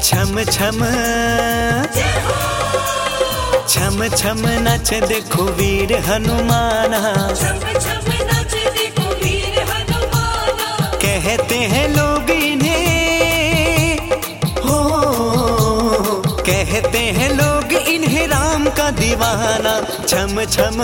छम छम छम छम नच देखो वीर हनुमाना, कहते हैं लोग इन्हें हो, कहते हैं लोग इन्हें राम का दीवाना। छम छम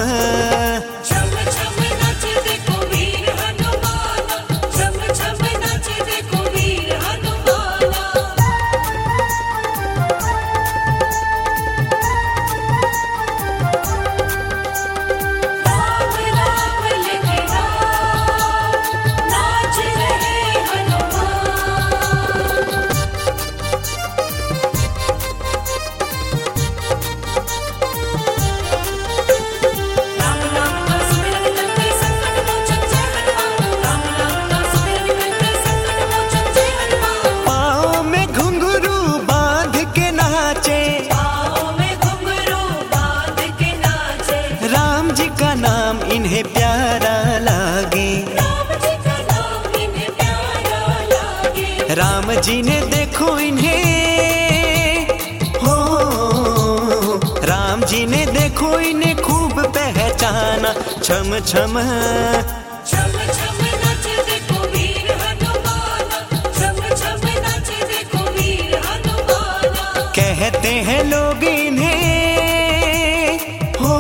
इन्हें प्यारा लागे, राम जी ने देखो इन्हें हो, राम जी ने देखो इन्हें खूब पहचाना। छम छम कहते हैं लोग इन्हें हो,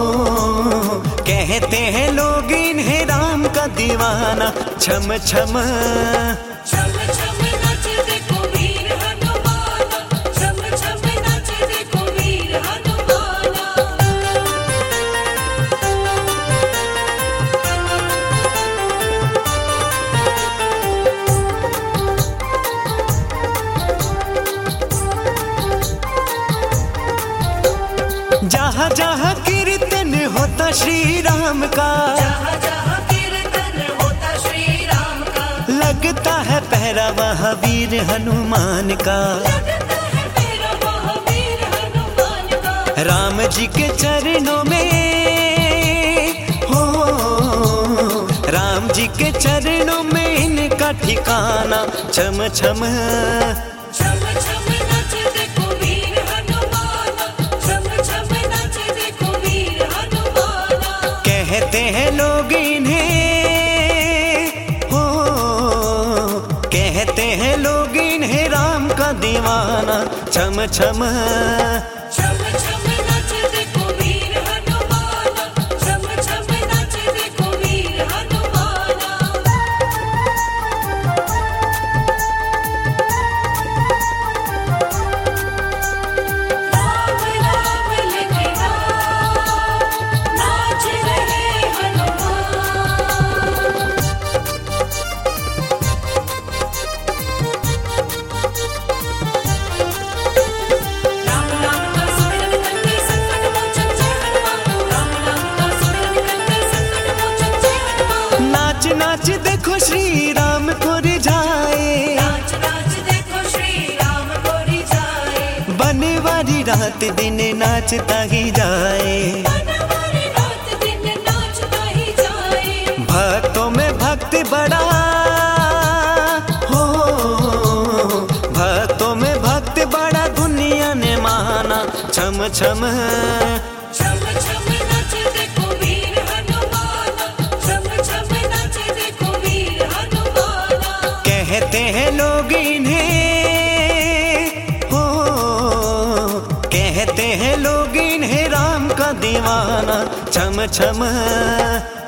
कहते हैं लोग इन्हें राम का दीवाना। छम छम जहाँ जहाँ कीर्तन होता श्री राम का, जहाँ जहाँ कीर्तन होता श्री राम का, लगता है पहरा वहाँ वीर हनुमान का, लगता है पहरा वहाँ वीर हनुमान का। राम जी के चरणों में हो, राम जी के चरणों में इनका ठिकाना। छम छम कहते हैं लोग इन्हें हो, कहते हैं लोग इन्हें राम का दीवाना। छम छम नाच देखो श्री राम को रिझाए, नाच नाच देखो श्री राम को रिझाए, बनवारी रात दिन नाचता ही जाए, बनवारी रात दिन नाचता ही जाए। भक्तों में भक्त बड़ा हो, भक्तों में भक्त बड़ा दुनिया ने माना। छम छम कहते हैं लोग इन्हें हो, कहते हैं लोग इन्हें राम का दीवाना। छम छम